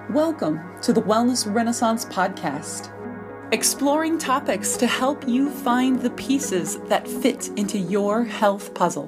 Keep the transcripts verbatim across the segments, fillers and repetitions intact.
Welcome to the Wellness Renaissance podcast, exploring topics to help you find the pieces that fit into your health puzzle.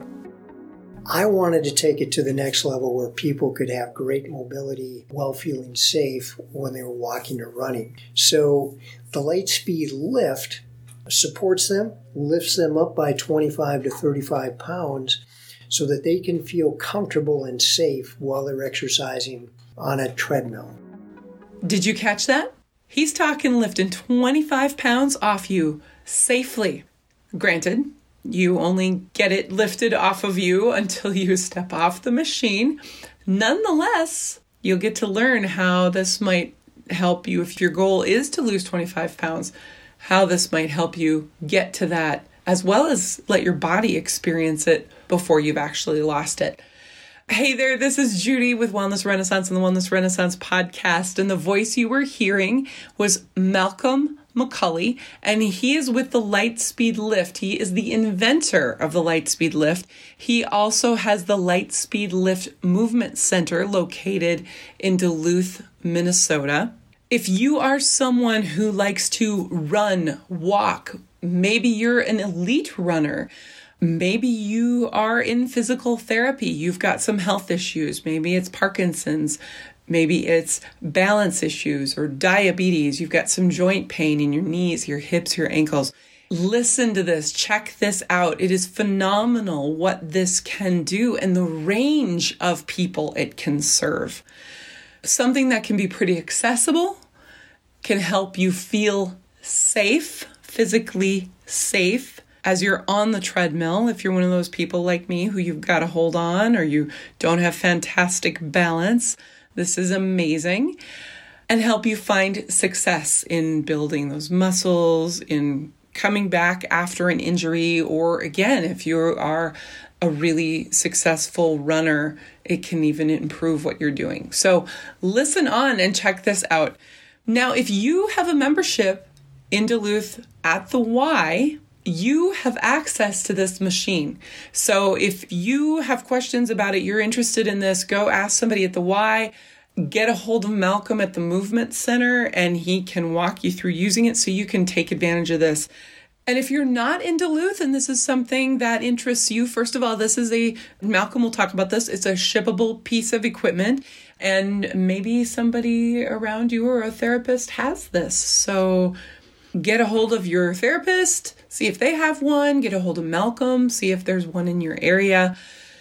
I wanted to take it to the next level where people could have great mobility while feeling safe when they were walking or running. So the Lightspeed Lift supports them, lifts them up by twenty-five to thirty-five pounds so that they can feel comfortable and safe while they're exercising on a treadmill. Did you catch that? He's talking lifting twenty-five pounds off you safely. Granted, you only get it lifted off of you until you step off the machine. Nonetheless, you'll get to learn how this might help you if your goal is to lose twenty-five pounds, how this might help you get to that, as well as let your body experience it before you've actually lost it. Hey there, this is Judy with Wellness Renaissance and the Wellness Renaissance podcast. And the voice you were hearing was Malcolm McCulley, and he is with the Lightspeed Lift. He is the inventor of the Lightspeed Lift. He also has the Lightspeed Lift Movement Center located in Duluth, Minnesota. If you are someone who likes to run, walk, maybe you're an elite runner, maybe you are in physical therapy, you've got some health issues, maybe it's Parkinson's, maybe it's balance issues or diabetes, you've got some joint pain in your knees, your hips, your ankles. Listen to this, check this out. It is phenomenal what this can do and the range of people it can serve. Something that can be pretty accessible, can help you feel safe, physically safe, as you're on the treadmill. If you're one of those people like me who you've got to hold on or you don't have fantastic balance, this is amazing. And help you find success in building those muscles, in coming back after an injury, or again, if you are a really successful runner, it can even improve what you're doing. So listen on and check this out. Now, if you have a membership in Duluth at the Y, you have access to this machine. So if you have questions about it, you're interested in this, go ask somebody at the Y, get a hold of Malcolm at the Movement Center, and he can walk you through using it so you can take advantage of this. And if you're not in Duluth and this is something that interests you, first of all, this is a, Malcolm will talk about this, it's a shippable piece of equipment, and maybe somebody around you or a therapist has this. So get a hold of your therapist, see if they have one, get a hold of Malcolm, see if there's one in your area.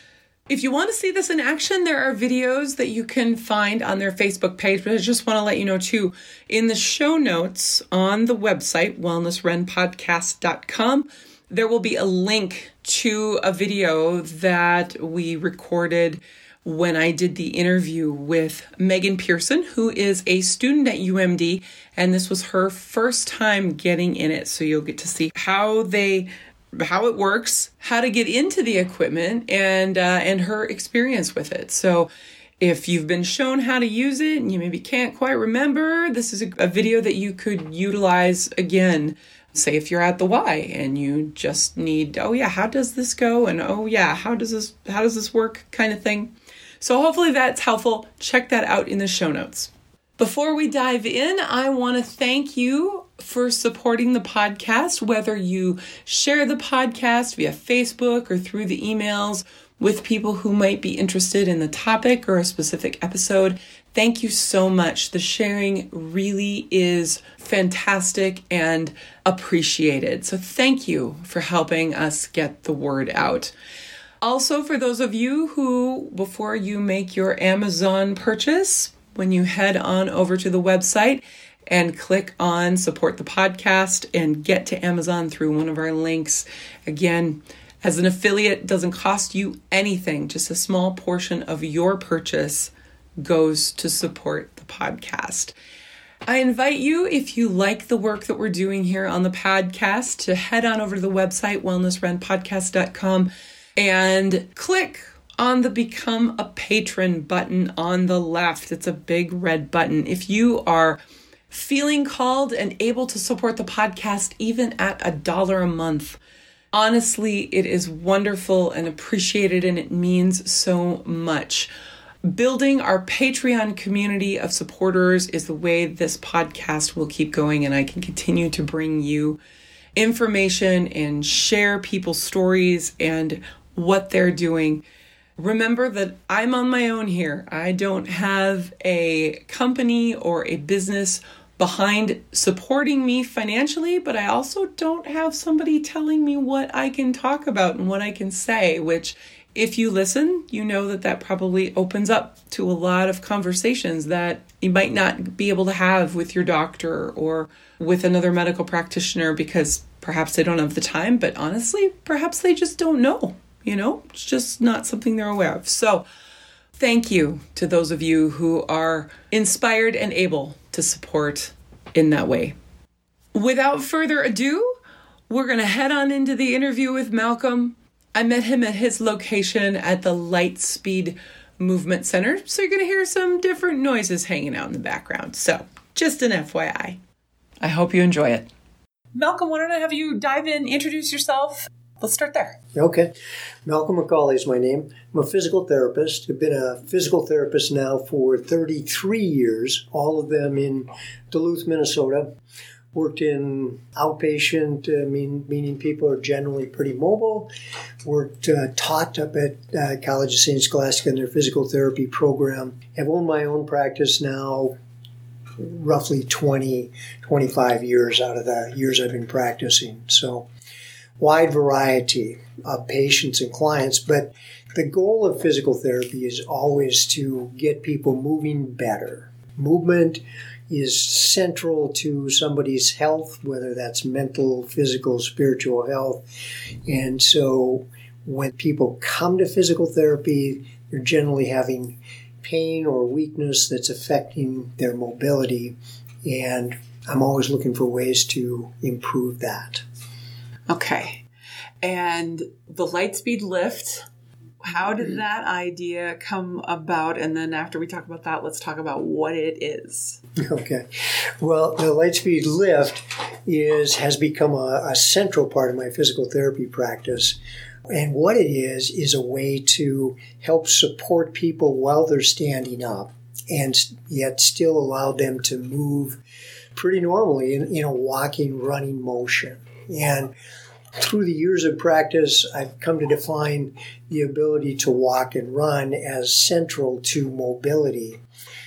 If you want to see this in action, there are videos that you can find on their Facebook page, but I just want to let you know too, in the show notes on the website, wellness ren podcast dot com, there will be a link to a video that we recorded when I did the interview with Megan Pearson, who is a student at U M D, and this was her first time getting in it. So you'll get to see how they how it works, how to get into the equipment, and uh, and her experience with it. So if you've been shown how to use it and you maybe can't quite remember, this is a, a video that you could utilize again. Say if you're at the Y and you just need, oh yeah, how does this go? And oh yeah, how does this how does this work kind of thing. So hopefully that's helpful. Check that out in the show notes. Before we dive in, I want to thank you for supporting the podcast, whether you share the podcast via Facebook or through the emails with people who might be interested in the topic or a specific episode. Thank you so much. The sharing really is fantastic and appreciated. So thank you for helping us get the word out. Also, for those of you who, before you make your Amazon purchase, when you head on over to the website and click on support the podcast and get to Amazon through one of our links, again, as an affiliate, doesn't cost you anything. Just a small portion of your purchase goes to support the podcast. I invite you, if you like the work that we're doing here on the podcast, to head on over to the website, wellness ren podcast dot com, and click on the Become a Patron button on the left. It's a big red button. If you are feeling called and able to support the podcast even at a dollar a month, honestly, it is wonderful and appreciated, and it means so much. Building our Patreon community of supporters is the way this podcast will keep going, and I can continue to bring you information and share people's stories and what they're doing. Remember that I'm on my own here. I don't have a company or a business behind supporting me financially, but I also don't have somebody telling me what I can talk about and what I can say, which if you listen, you know that that probably opens up to a lot of conversations that you might not be able to have with your doctor or with another medical practitioner because perhaps they don't have the time, but honestly, perhaps they just don't know. You know, it's just not something they're aware of. So thank you to those of you who are inspired and able to support in that way. Without further ado, we're going to head on into the interview with Malcolm. I met him at his location at the Lightspeed Movement Center. So you're going to hear some different noises hanging out in the background. So just an F Y I. I hope you enjoy it. Malcolm, why don't I have you dive in, introduce yourself? Let's start there. Okay. Malcolm McCauley is my name. I'm a physical therapist. I've been a physical therapist now for thirty-three years, all of them in Duluth, Minnesota. Worked in outpatient, uh, mean, meaning people are generally pretty mobile. Worked, uh, taught up at uh, College of Saint Scholastica in their physical therapy program. Have owned my own practice now roughly twenty, twenty-five years out of the years I've been practicing. So wide variety of patients and clients, but the goal of physical therapy is always to get people moving better. Movement is central to somebody's health, whether that's mental, physical, spiritual health. And so when people come to physical therapy, they're generally having pain or weakness that's affecting their mobility. And I'm always looking for ways to improve that. Okay. And the Lightspeed lift, how did that idea come about? And then after we talk about that, let's talk about what it is. Okay. Well, the Lightspeed lift is has become a, a central part of my physical therapy practice. And what it is, is a way to help support people while they're standing up and yet still allow them to move pretty normally in, in a walking, running motion. And through the years of practice, I've come to define the ability to walk and run as central to mobility.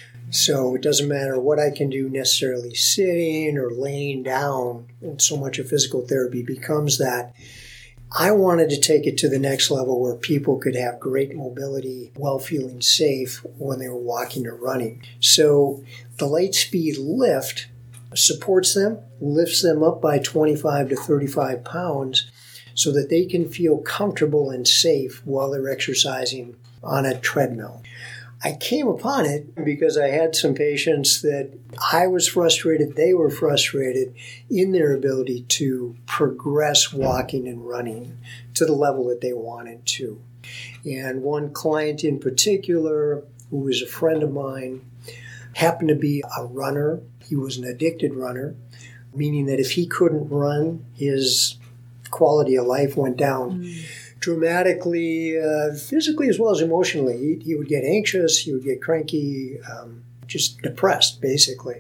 So it doesn't matter what I can do necessarily sitting or laying down, and so much of physical therapy becomes that. I wanted to take it to the next level where people could have great mobility while feeling safe when they were walking or running. So the Lightspeed lift supports them, lifts them up by twenty-five to thirty-five pounds so that they can feel comfortable and safe while they're exercising on a treadmill. I came upon it because I had some patients that I was frustrated, they were frustrated in their ability to progress walking and running to the level that they wanted to. And one client in particular, who was a friend of mine, happened to be a runner. He was an addicted runner, meaning that if he couldn't run, his quality of life went down mm. dramatically, uh, physically as well as emotionally. He, he would get anxious, he would get cranky, um, just depressed, basically.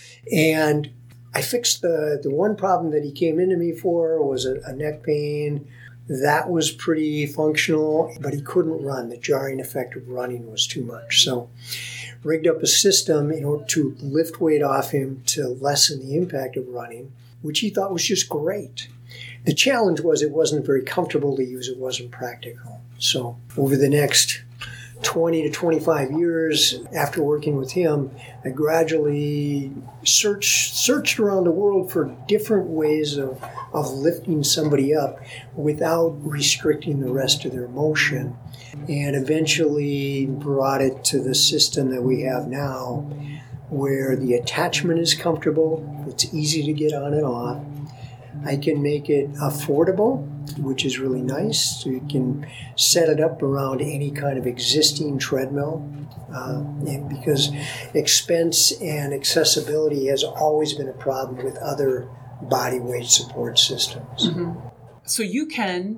And I fixed the, the one problem that he came into me for was a, a neck pain. That was pretty functional, but he couldn't run. The jarring effect of running was too much. So rigged up a system in order to lift weight off him to lessen the impact of running, which he thought was just great. The challenge was it wasn't very comfortable to use. It wasn't practical. So over the next twenty to twenty-five years after working with him, I gradually searched searched around the world for different ways of, of lifting somebody up without restricting the rest of their motion, and eventually brought it to the system that we have now, where the attachment is comfortable, it's easy to get on and off. I can make it affordable, which is really nice. So you can set it up around any kind of existing treadmill, uh, and because expense and accessibility has always been a problem with other body weight support systems. Mm-hmm. So you can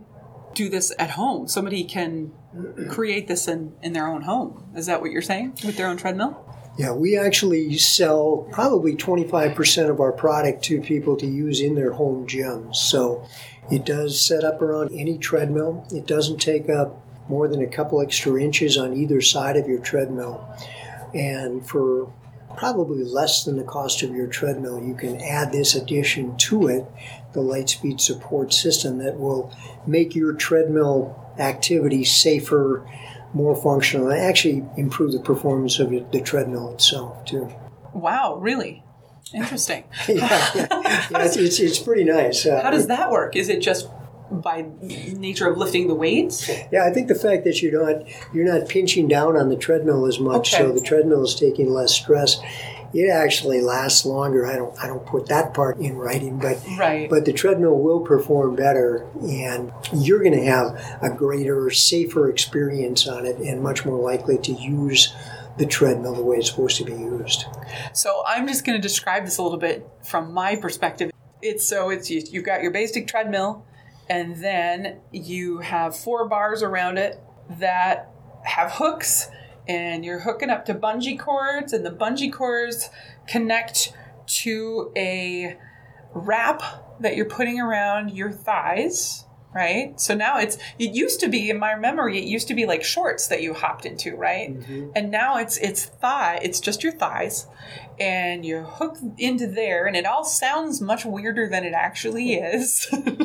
do this at home. Somebody can create this in, in their own home. Is that what you're saying, with their own treadmill? Yeah, we actually sell probably twenty-five percent of our product to people to use in their home gyms. So it does set up around any treadmill. It doesn't take up more than a couple extra inches on either side of your treadmill. And for probably less than the cost of your treadmill, you can add this addition to it, the Lightspeed support system, that will make your treadmill activity safer, more functional, and actually improve the performance of the treadmill itself, too. Wow, really? Interesting. yeah, yeah. yeah it's, it's, it's pretty nice. Uh, How does that work? Is it just by nature of lifting the weights? Yeah, I think the fact that you're not you're not pinching down on the treadmill as much, okay. so the treadmill is taking less stress. It actually lasts longer. I don't I don't put that part in writing, but right. but the treadmill will perform better, and you're going to have a greater, safer experience on it, and much more likely to use the treadmill the way it's supposed to be used. So I'm just going to describe this a little bit from my perspective. It's so it's you, you've got your basic treadmill, and then you have four bars around it that have hooks, and you're hooking up to bungee cords, and the bungee cords connect to a wrap that you're putting around your thighs, right? So now it's, it used to be, in my memory, it used to be like shorts that you hopped into, right? Mm-hmm. And now it's it's thigh, it's just your thighs, and you hook into there, and it all sounds much weirder than it actually is.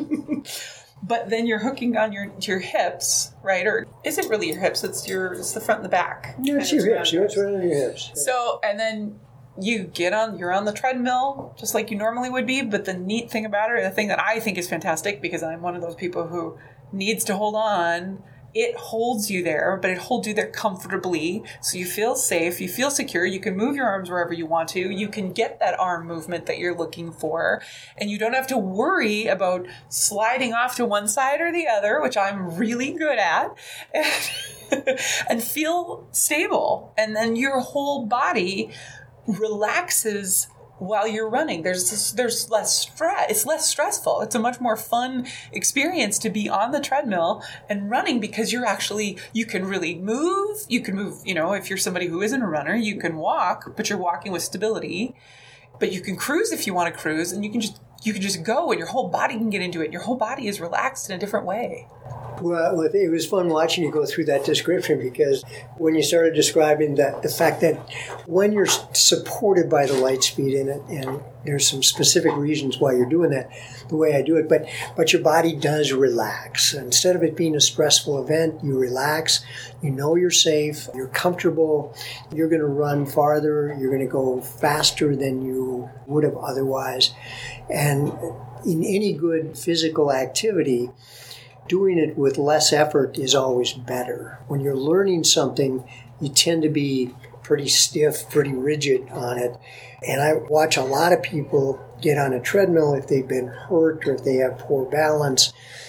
But then you're hooking on your your hips, right? Or is it really your hips? It's your it's the front and the back. Yeah, it's your hips. It's right on your hips. Yeah. So, and then you get on, you're on the treadmill just like you normally would be. But the neat thing about it, the thing that I think is fantastic, because I'm one of those people who needs to hold on, it holds you there, but it holds you there comfortably. So you feel safe, you feel secure, you can move your arms wherever you want to, you can get that arm movement that you're looking for, and you don't have to worry about sliding off to one side or the other, which I'm really good at, and, and feel stable. And then your whole body relaxes while you're running. There's this, there's less stress. It's less stressful. It's a much more fun experience to be on the treadmill and running, because you're actually, you can really move. You can move, you know, if you're somebody who isn't a runner, you can walk, but you're walking with stability. But you can cruise if you want to cruise, and you can just, you can just go, and your whole body can get into it. Your whole body is relaxed in a different way. Well, it was fun watching you go through that description, because when you started describing that, the fact that when you're supported by the Lightspeed, and, and there's some specific reasons why you're doing that, the way I do it, but but your body does relax. Instead of it being a stressful event, you relax, you know you're safe, you're comfortable, you're going to run farther, you're going to go faster than you would have otherwise. And in any good physical activity, doing it with less effort is always better. When you're learning something, you tend to be pretty stiff, pretty rigid on it. And I watch a lot of people get on a treadmill if they've been hurt or if they have poor balance,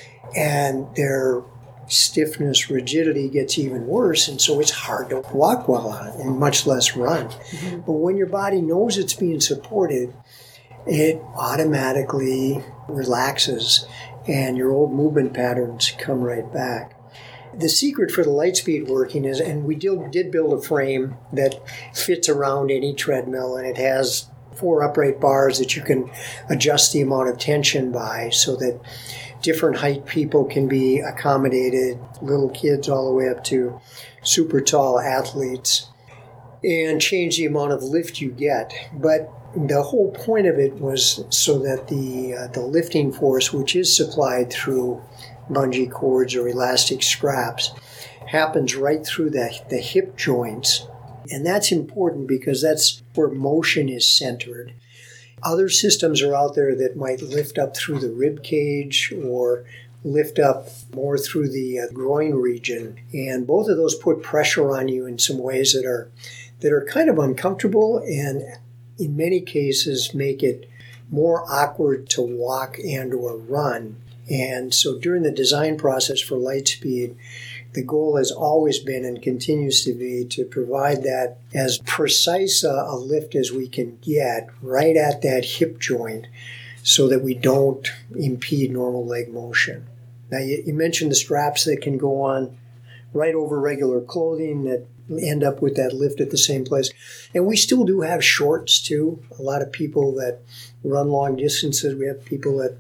and their stiffness, rigidity gets even worse, and so it's hard to walk well on it, and much less run. Mm-hmm. But when your body knows it's being supported, it automatically relaxes, and your old movement patterns come right back. The secret for the Lightspeed working is, and we did, did build a frame that fits around any treadmill, and it has four upright bars that you can adjust the amount of tension by, so that different height people can be accommodated, little kids all the way up to super tall athletes, and change the amount of lift you get. But the whole point of it was so that the uh, the lifting force, which is supplied through bungee cords or elastic straps, happens right through the, the hip joints. And that's important because that's where motion is centered. Other systems are out there that might lift up through the rib cage or lift up more through the uh, groin region. And both of those put pressure on you in some ways that are that are kind of uncomfortable, and in many cases make it more awkward to walk and or run. And so during the design process for Lightspeed, the goal has always been and continues to be to provide that as precise a, a lift as we can get right at that hip joint, so that we don't impede normal leg motion. Now, you, you mentioned the straps that can go on right over regular clothing that end up with that lift at the same place. And we still do have shorts, too. A lot of people that run long distances, we have people that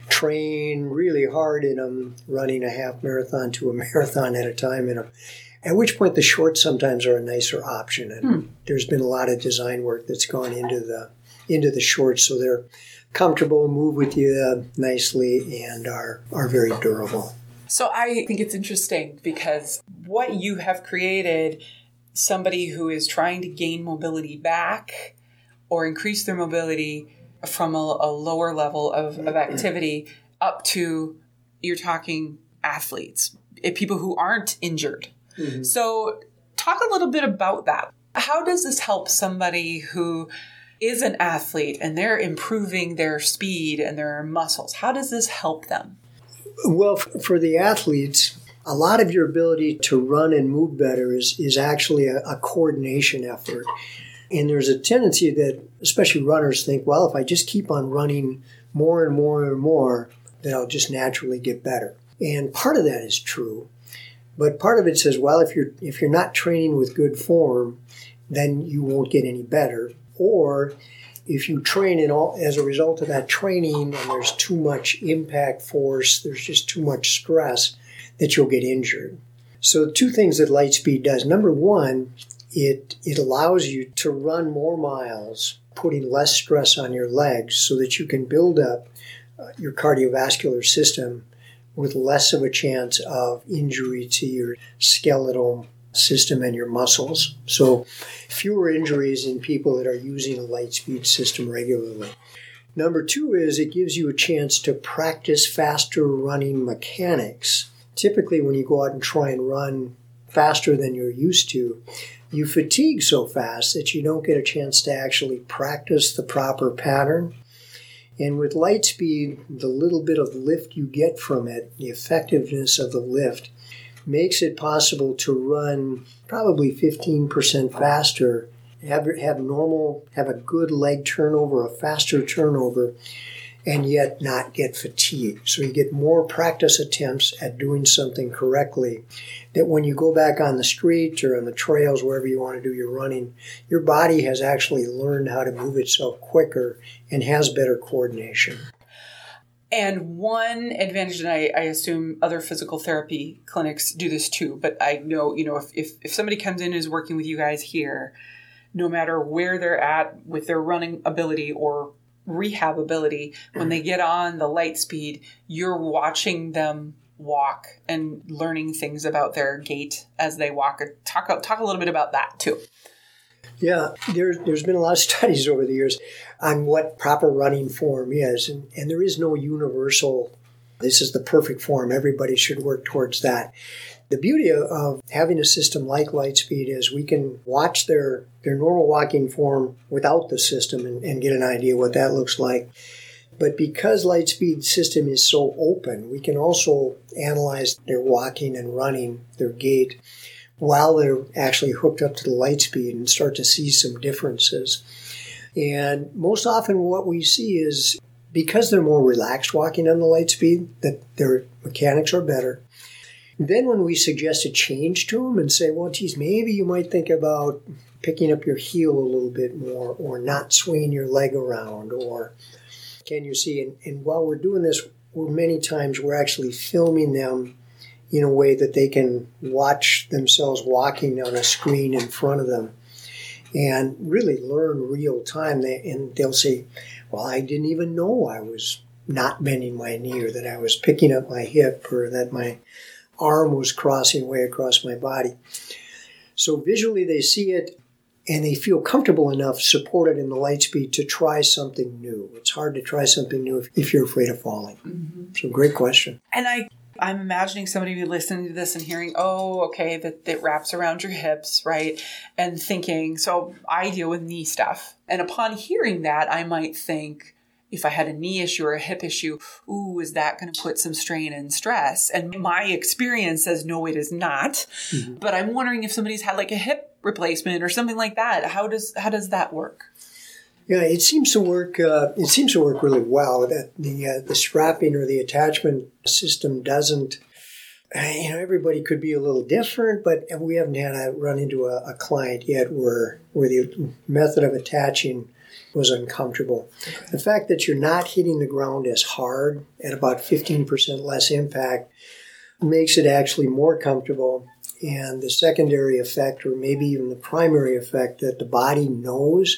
train really hard in them, running a half marathon to a marathon at a time in them. At which point the shorts sometimes are a nicer option. And hmm. there's been a lot of design work that's gone into the into the shorts so they're comfortable, move with you nicely, and are, are very durable. So I think it's interesting because what you have created, somebody who is trying to gain mobility back or increase their mobility from a, a lower level of, of activity up to, you're talking athletes, people who aren't injured. Mm-hmm. So talk a little bit about that. How does this help somebody who is an athlete and they're improving their speed and their muscles? How does this help them? Well, for the athletes, a lot of your ability to run and move better is, is actually a, a coordination effort. And there's a tendency that, especially runners, think, well, if I just keep on running more and more and more, then I'll just naturally get better. And part of that is true. But part of it says, well, if you're if you're not training with good form, then you won't get any better. Or if you train in all, as a result of that training and there's too much impact force, there's just too much stress, that you'll get injured. So two things that Lightspeed does. Number one, it it allows you to run more miles, putting less stress on your legs so that you can build up uh, your cardiovascular system with less of a chance of injury to your skeletal system and your muscles. So fewer injuries in people that are using a Lightspeed system regularly. Number two is it gives you a chance to practice faster running mechanics. Typically, when you go out and try and run faster than you're used to, you fatigue so fast that you don't get a chance to actually practice the proper pattern. And with Lightspeed, the little bit of lift you get from it, the effectiveness of the lift, makes it possible to run probably fifteen percent faster, have, have normal, have a good leg turnover, a faster turnover, and yet not get fatigued. So you get more practice attempts at doing something correctly, that when you go back on the street or on the trails, wherever you want to do your running, your body has actually learned how to move itself quicker and has better coordination. And one advantage, and I, I assume other physical therapy clinics do this too, but I know, you know, if, if, if somebody comes in and is working with you guys here, no matter where they're at with their running ability or rehab ability, when they get on the Lightspeed, you're watching them walk and learning things about their gait as they walk. Talk, talk a little bit about that too. Yeah, there, there's been a lot of studies over the years on what proper running form is, and, and there is no universal, this is the perfect form, everybody should work towards that. The beauty of having a system like Lightspeed is we can watch their, their normal walking form without the system and, and get an idea what that looks like. But because Lightspeed's system is so open, we can also analyze their walking and running, their gait, while they're actually hooked up to the Lightspeed and start to see some differences. And most often what we see is because they're more relaxed walking on the Lightspeed, that their mechanics are better. Then when we suggest a change to them and say, well, geez, maybe you might think about picking up your heel a little bit more or not swinging your leg around, or can you see? And, and while we're doing this, we're many times we're actually filming them in a way that they can watch themselves walking on a screen in front of them and really learn real time. They, and they'll say, well, I didn't even know I was not bending my knee, or that I was picking up my hip, or that my arm was crossing way across my body. So visually they see it and they feel comfortable enough, supported in the Lightspeed, to try something new. It's hard to try something new if, if you're afraid of falling. Mm-hmm. So great question. And I, I'm imagining somebody listening to this and hearing, oh, okay, that, that wraps around your hips, right? And thinking, so I deal with knee stuff. And upon hearing that, I might think, if I had a knee issue or a hip issue, ooh, is that going to put some strain and stress? And my experience says, no, it is not. Mm-hmm. But I'm wondering if somebody's had like a hip replacement or something like that. How does how does that work? Yeah, it seems to work. Uh, it seems to work really well. That the uh, the strapping or the attachment system doesn't. You know, everybody could be a little different, but we haven't had a run into a, a client yet where where the method of attaching was uncomfortable. Okay. The fact that you're not hitting the ground as hard at about fifteen percent less impact makes it actually more comfortable. And the secondary effect, or maybe even the primary effect, that the body knows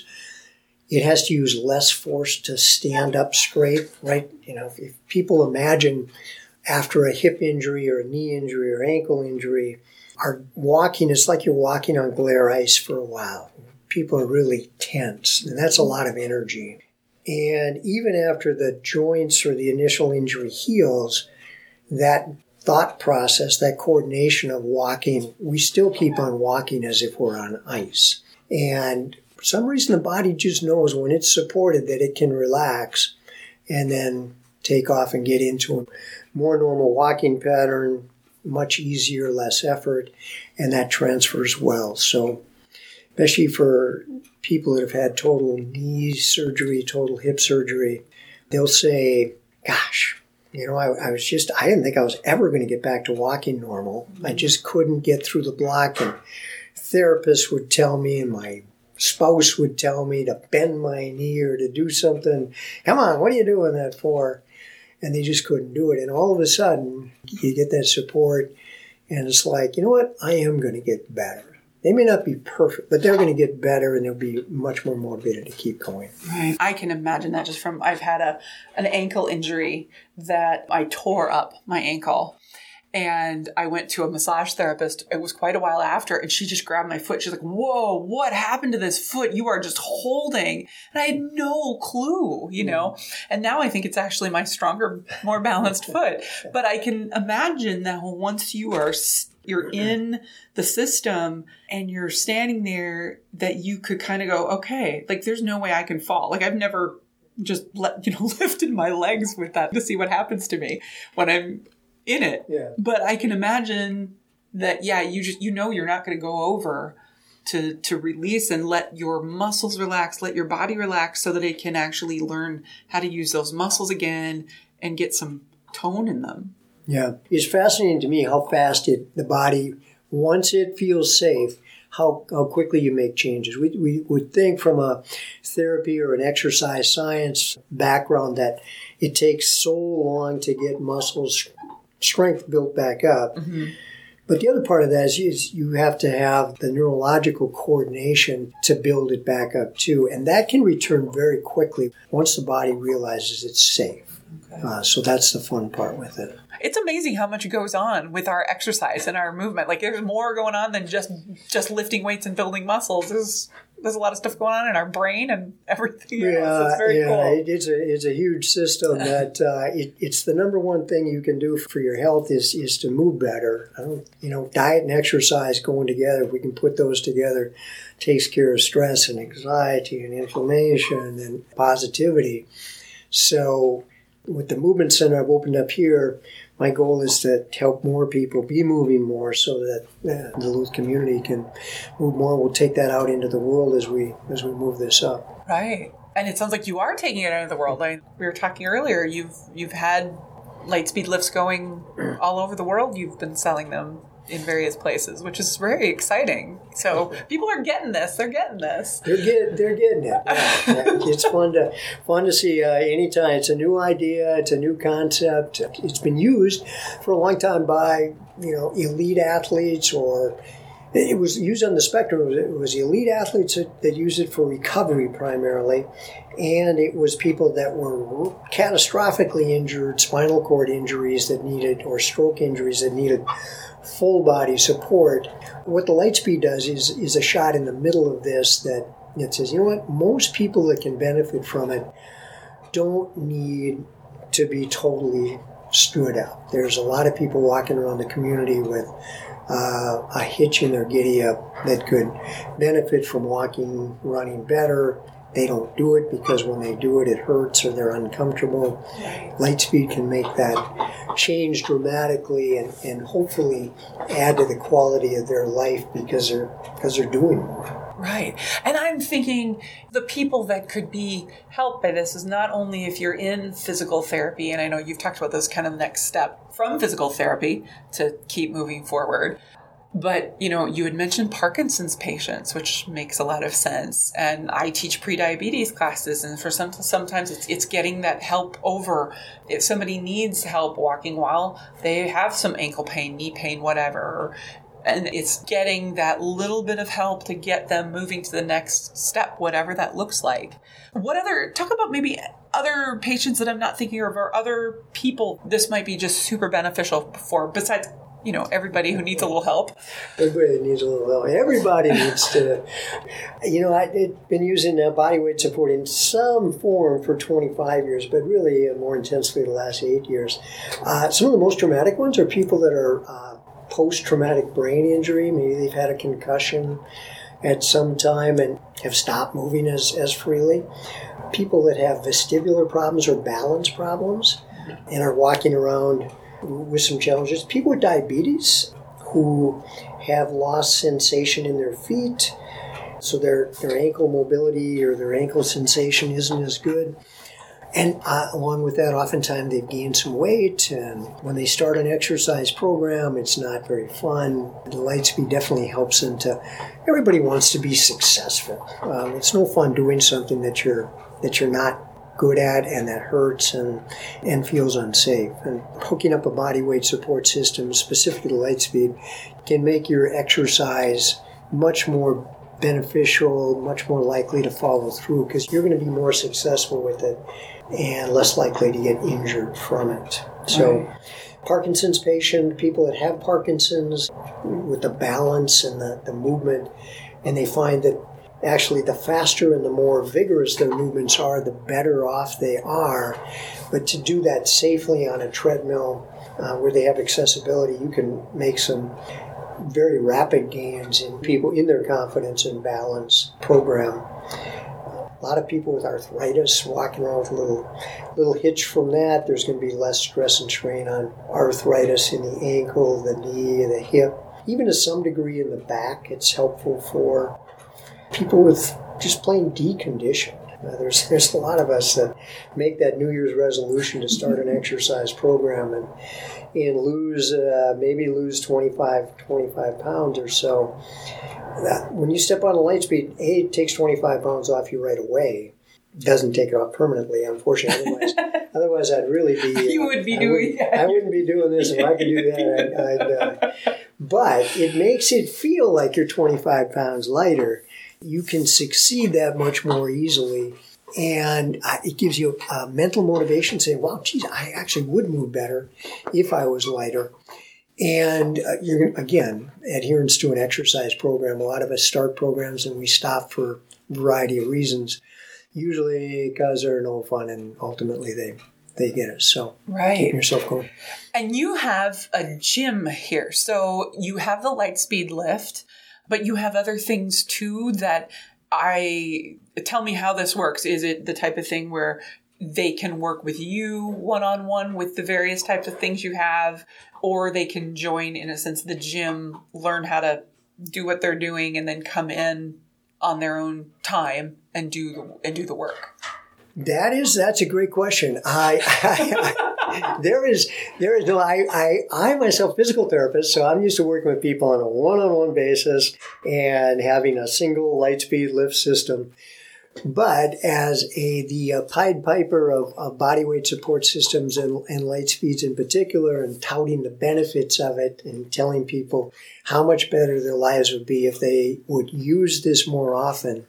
it has to use less force to stand up straight, right? You know, if people imagine after a hip injury or a knee injury or ankle injury, are walking, it's like you're walking on glare ice for a while. People are really tense, and that's a lot of energy. And even after the joints or the initial injury heals, that thought process, that coordination of walking, we still keep on walking as if we're on ice. And for some reason, the body just knows when it's supported that it can relax and then take off and get into a more normal walking pattern, much easier, less effort, and that transfers well. So especially for people that have had total knee surgery, total hip surgery, they'll say, gosh, you know, I, I was just, I didn't think I was ever going to get back to walking normal. I just couldn't get through the block. And therapists would tell me, and my spouse would tell me to bend my knee or to do something. Come on, what are you doing that for? And they just couldn't do it. And all of a sudden, you get that support, and it's like, you know what? I am going to get better. They may not be perfect, but they're going to get better, and there'll be much more morbidity to keep going. Right. I can imagine that just from, I've had a an ankle injury that I tore up my ankle. And I went to a massage therapist. It was quite a while after, and she just grabbed my foot. She's like, whoa, what happened to this foot? You are just holding. And I had no clue, you know. Mm. And now I think it's actually my stronger, more balanced foot. But I can imagine that once you are you're in the system and you're standing there, that you could kind of go, okay, like there's no way I can fall. Like I've never just let, you know, lifted my legs with that to see what happens to me when I'm in it. Yeah. But I can imagine that, yeah, you just, you know, you're not going to go over to, to release and let your muscles relax, let your body relax so that it can actually learn how to use those muscles again and get some tone in them. Yeah. It's fascinating to me how fast it, the body, once it feels safe, how, how quickly you make changes. We, we would think from a therapy or an exercise science background that it takes so long to get muscles strength built back up. Mm-hmm. But the other part of that is, is you have to have the neurological coordination to build it back up too. And that can return very quickly once the body realizes it's safe. Okay. Uh, so that's the fun part with it. It's amazing how much goes on with our exercise and our movement. Like there's more going on than just, just lifting weights and building muscles. There's There's a lot of stuff going on in our brain and everything else. Yeah, it's very yeah, cool. It, it's a it's a huge system that uh, it, it's the number one thing you can do for your health is is to move better. I don't, you know, diet and exercise going together. If we can put those together, takes care of stress and anxiety and inflammation and positivity. So with the movement center I've opened up here, my goal is to help more people be moving more so that uh, the Duluth community can move more. We'll take that out into the world as we as we move this up. Right. And it sounds like you are taking it out into the world. I, we were talking earlier, you've you've had Lightspeed lifts going all over the world. You've been selling them in various places, which is very exciting. So people are getting this. They're getting this. They're getting. They're getting it. Yeah, yeah. It's fun to fun to see. Uh, anytime it's a new idea, it's a new concept. It's been used for a long time by you know elite athletes, or it was used on the spectrum. It was, it was elite athletes that, that used it for recovery primarily, and it was people that were catastrophically injured, spinal cord injuries that needed, or stroke injuries that needed full body support. What the Lightspeed does is is a shot in the middle of this that it says, you know what, most people that can benefit from it don't need to be totally stood up. There's a lot of people walking around the community with uh, a hitch in their giddy up that could benefit from walking, running better. They don't do it because when they do it, it hurts or they're uncomfortable. Lightspeed can make that change dramatically and, and hopefully add to the quality of their life because they're because they're doing more. Right. And I'm thinking the people that could be helped by this is not only if you're in physical therapy, and I know you've talked about those kind of next step from physical therapy to keep moving forward, but, you know, you had mentioned Parkinson's patients, which makes a lot of sense. And I teach prediabetes classes, and for some, sometimes it's, it's getting that help over. If somebody needs help walking while they have some ankle pain, knee pain, whatever, and it's getting that little bit of help to get them moving to the next step, whatever that looks like. What other, talk about maybe other patients that I'm not thinking of, or other people this might be just super beneficial for, besides, you know, everybody who needs a little help. Everybody needs a little help. Everybody needs to, you know, I've been using uh, body weight support in some form for twenty-five years, but really uh, more intensely the last eight years. Uh, some of the most traumatic ones are people that are uh, post-traumatic brain injury. Maybe they've had a concussion at some time and have stopped moving as, as freely. People that have vestibular problems or balance problems and are walking around with some challenges. People with diabetes who have lost sensation in their feet, so their, their ankle mobility or their ankle sensation isn't as good. And uh, along with that, oftentimes they've gained some weight, and when they start an exercise program, it's not very fun. The Lightspeed definitely helps them to, everybody wants to be successful. Um, it's no fun doing something that you're that you're not good at and that hurts and, and feels unsafe. And hooking up a body weight support system, specifically the Lightspeed, can make your exercise much more beneficial, much more likely to follow through, because you're going to be more successful with it and less likely to get injured from it. So right. Parkinson's patient, people that have Parkinson's with the balance and the, the movement, and they find that actually the faster and the more vigorous their movements are, the better off they are. But to do that safely on a treadmill uh, where they have accessibility, you can make some very rapid gains in people in their confidence and balance program. A lot of people with arthritis walking around with a little, little hitch from that. There's going to be less stress and strain on arthritis in the ankle, the knee, the hip. Even to some degree in the back, it's helpful for people with just plain deconditioned. Uh, there's there's a lot of us that make that New Year's resolution to start an exercise program and and lose uh, maybe lose twenty-five, twenty-five pounds or so. That, when you step on a Lightspeed, A, it takes twenty-five pounds off you right away. It doesn't take it off permanently, unfortunately. Otherwise, otherwise I'd really be... Uh, you would be I doing would, that. I wouldn't be doing this if I could do that. I'd, I'd, uh, but it makes it feel like you're twenty-five pounds lighter. You can succeed that much more easily. And uh, it gives you a mental motivation saying, wow, geez, I actually would move better if I was lighter. And uh, you're again, adherence to an exercise program. A lot of us start programs and we stop for a variety of reasons, usually because they're no fun and ultimately they, they get us. So right. Keep yourself going. And you have a gym here. So you have the Lightspeed lift, but you have other things too that I... Tell me how this works. Is it the type of thing where they can work with you one-on-one with the various types of things you have, or they can join, in a sense, the gym, learn how to do what they're doing, and then come in on their own time and do the, and do the work? That is, that's a great question. I, I, I there is, there is no, I, I, I myself, physical therapist, so I'm used to working with people on a one-on-one basis and having a single Lightspeed lift system. But as a the uh, Pied Piper of, of body weight support systems and, and Lightspeeds in particular, and touting the benefits of it and telling people how much better their lives would be if they would use this more often.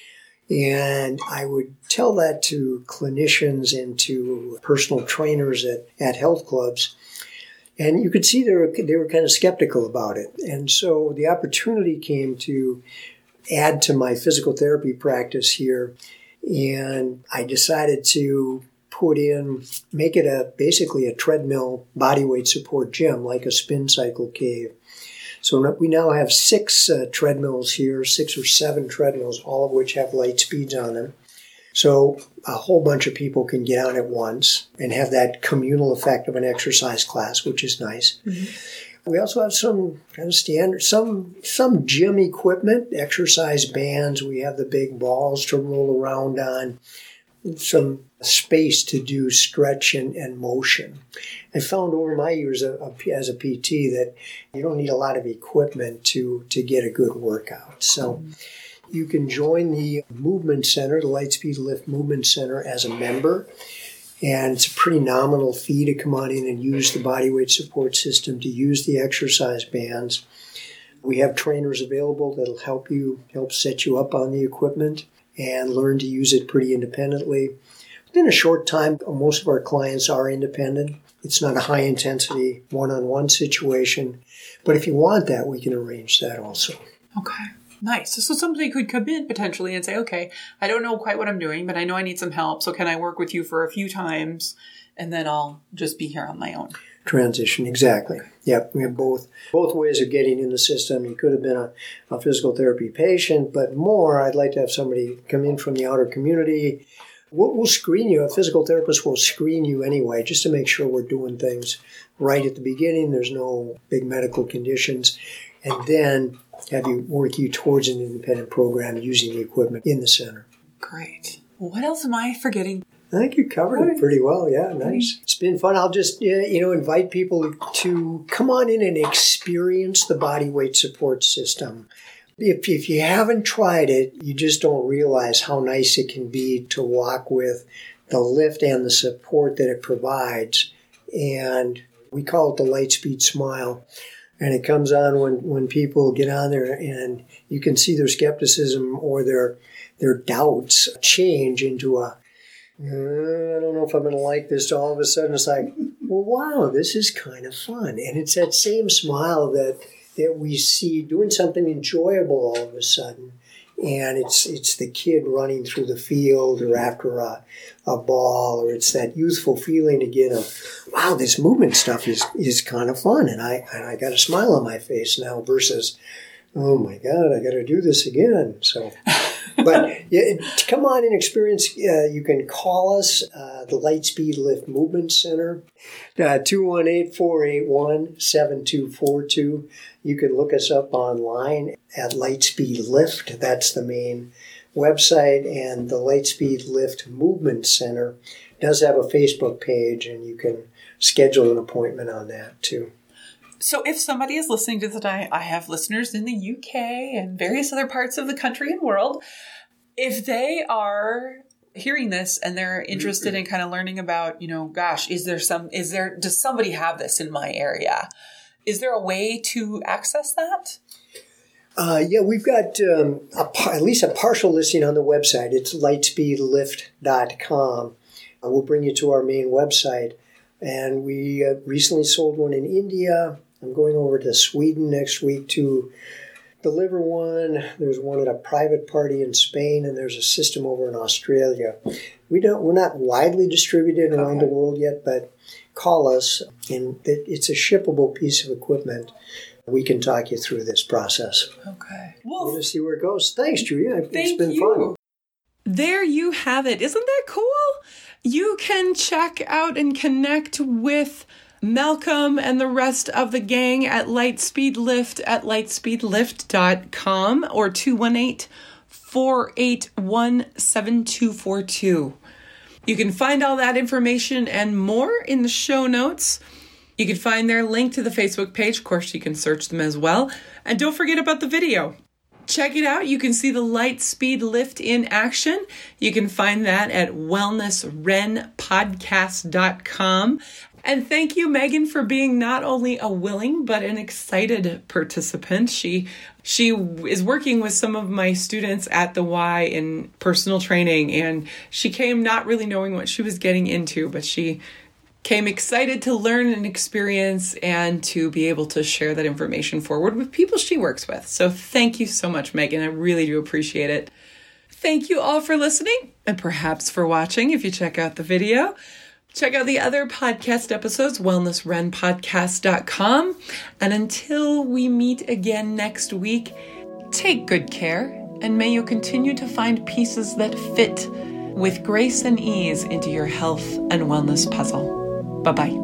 And I would tell that to clinicians and to personal trainers at, at health clubs. And you could see they were, they were kind of skeptical about it. And so the opportunity came to add to my physical therapy practice here, and I decided to put in, make it a basically a treadmill body weight support gym, like a spin cycle cave. So we now have six uh, treadmills here, six or seven treadmills, all of which have Lightspeeds on them. So a whole bunch of people can get on at once and have that communal effect of an exercise class, which is nice. Mm-hmm. We also have some kind of standard, some some gym equipment, exercise bands. We have the big balls to roll around on, some space to do stretch and, and motion. I found over my years as a P T that you don't need a lot of equipment to, to get a good workout. So you can join the Movement Center, the Lightspeed Lift Movement Center, as a member. And it's a pretty nominal fee to come on in and use the bodyweight support system, to use the exercise bands. We have trainers available that'll help you, help set you up on the equipment and learn to use it pretty independently. Within a short time, most of our clients are independent. It's not a high-intensity one-on-one situation. But if you want that, we can arrange that also. Okay. Nice. So somebody could come in potentially and say, okay, I don't know quite what I'm doing, but I know I need some help. So can I work with you for a few times and then I'll just be here on my own? Transition, exactly. Yeah, we have both both ways of getting in the system. You could have been a, a physical therapy patient, but more, I'd like to have somebody come in from the outer community. We'll, we'll screen you. A physical therapist will screen you anyway, just to make sure we're doing things right at the beginning. There's no big medical conditions. And then have you work you towards an independent program using the equipment in the center. Great. What else am I forgetting? I think you covered it pretty well. Yeah, nice. It's been fun. I'll just, you know, invite people to come on in and experience the bodyweight support system. If, if you haven't tried it, you just don't realize how nice it can be to walk with the lift and the support that it provides. And we call it the Lightspeed Smile. And it comes on when, when people get on there and you can see their skepticism or their their doubts change into a, uh, I don't know if I'm going to like this. All of a sudden it's like, well, wow, this is kind of fun. And it's that same smile that, that we see doing something enjoyable all of a sudden. And it's it's the kid running through the field or after a, a ball, or it's that youthful feeling again of, wow, this movement stuff is, is kind of fun. And I, and I got a smile on my face now versus, oh my God, I got to do this again. So, but yeah, come on and experience. Uh, you can call us, uh, the Lightspeed Lift Movement Center, uh, two one eight, four eight one, seven two four two. You can look us up online at Lightspeed Lift. That's the main website. And the Lightspeed Lift Movement Center does have a Facebook page, and you can schedule an appointment on that too. So if somebody is listening to tonight, I have listeners in the U K and various other parts of the country and world. If they are hearing this and they're interested in kind of learning about, you know, gosh, is there some, is there, does somebody have this in my area? Is there a way to access that? Uh, yeah, we've got um, a, at least a partial listing on the website. It's lightspeed lift dot com. Uh, we'll bring you to our main website. And we uh, recently sold one in India. I'm going over to Sweden next week to deliver one. There's one at a private party in Spain, and there's a system over in Australia. We don't, we're not widely distributed around okay. the world yet, but call us, and it's a shippable piece of equipment. We can talk you through this process. Okay. Well, we're going to see where it goes. Thanks, Julia. It's thank been you. fun. There you have it. Isn't that cool? You can check out and connect with Malcolm and the rest of the gang at Lightspeed Lift at lightspeed lift dot com or two one eight, four eight one, seven two four two. You can find all that information and more in the show notes. You can find their link to the Facebook page. Of course, you can search them as well. And don't forget about the video. Check it out. You can see the Lightspeed Lift in action. You can find that at wellness ren podcast dot com. And thank you, Megan, for being not only a willing but an excited participant. She she is working with some of my students at the Y in personal training, and she came not really knowing what she was getting into, but she came excited to learn and experience and to be able to share that information forward with people she works with. So thank you so much, Megan. I really do appreciate it. Thank you all for listening and perhaps for watching if you check out the video. Check out the other podcast episodes, wellness ren podcast dot com. And until we meet again next week, take good care, and may you continue to find pieces that fit with grace and ease into your health and wellness puzzle. Bye-bye.